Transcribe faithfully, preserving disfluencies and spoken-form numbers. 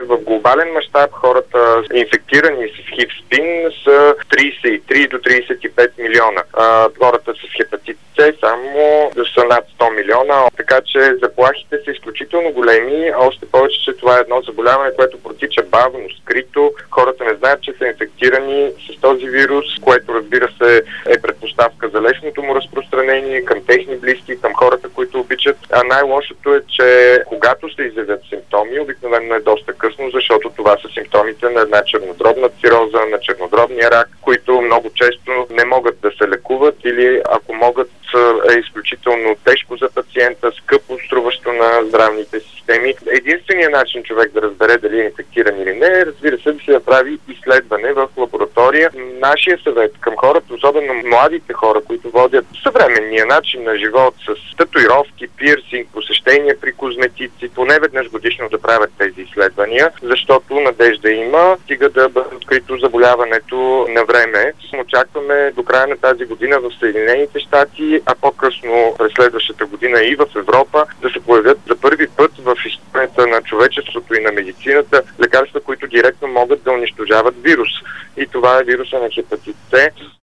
в глобален мащаб хората инфектирани с хив-спин са трийсет и три до трийсет и пет милиона. А, хората с хепатит С само са над сто милиона, така че заплахите са изключително големи, а още повече, че това е едно заболяване, което протича бавно, скрито. Хората не знаят, че са инфектирани с този вирус, което, разбира се, е предпоставка за лесното му разпространение към техни близки, към хората, които обичат. А най-лошото е, че когато се изявят симптоми, обикновено е доста късно, защото това са симптомите на една чернодробна цироза, на чернодробния рак, които много често не могат да се лекуват или ако могат, е изключително тежко за пациента, скъпо струващо на здравните системи. Единственият начин човек да разбере дали е инфектиран или не, разбира се, да се направи изследване в лаборатория. Нашия съвет към хората, особено младите хора, които водят съвременния начин на живот с татуировки, пирсинг, посещения при козметици, поне веднъж годишно да правят тези изследвания, защото надежда има, стига да бъде открито заболяването на време. Очакваме до края на тази година в Съединените щати, а по-късно през следващата година и в Европа да се появят за първи път в историята на човечеството и на медицината лекарства, които директно могат да унищожават вирус. И това е вируса на хепатит С.